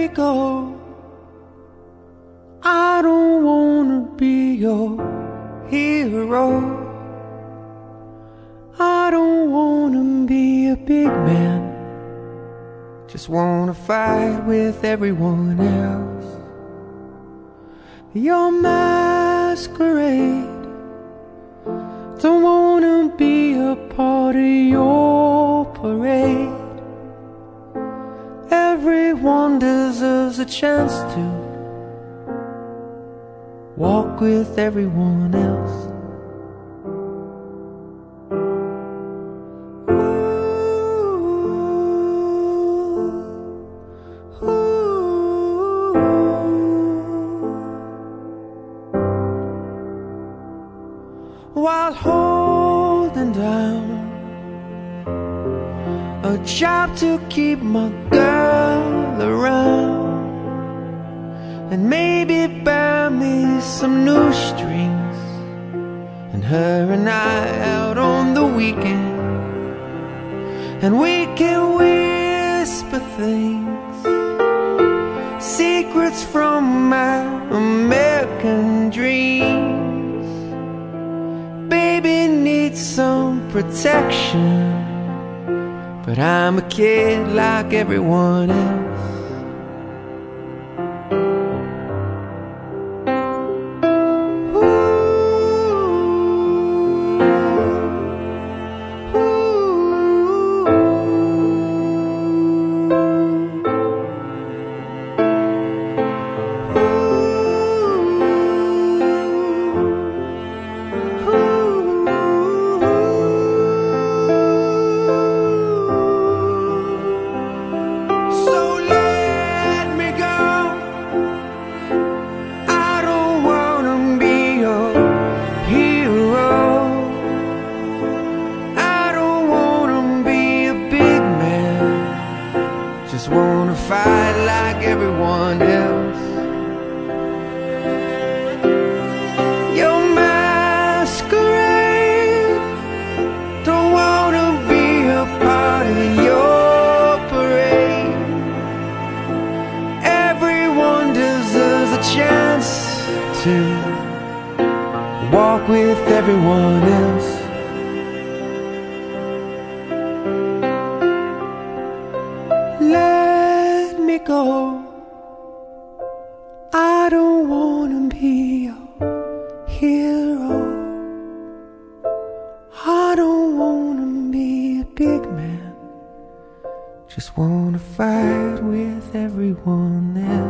me go. I don't wanna be your hero. I don't wanna be a big man. Just wanna fight with everyone else. Your masquerade. Don't wanna be a part of your parade. Everyone deserves a chance to walk with everyone else. While holding down a job to keep my girl around, and maybe buy me some new strings, and her and I out on the weekend, and we can whisper things, secrets from my American dreams. Baby needs some protection, but I'm a kid like everyone else. Just wanna fight like everyone else. Your masquerade. Don't wanna be a part of your parade. Everyone deserves a chance to walk with everyone else. Let me go. I don't wanna be your hero. I don't wanna be a big man. Just wanna fight with everyone else.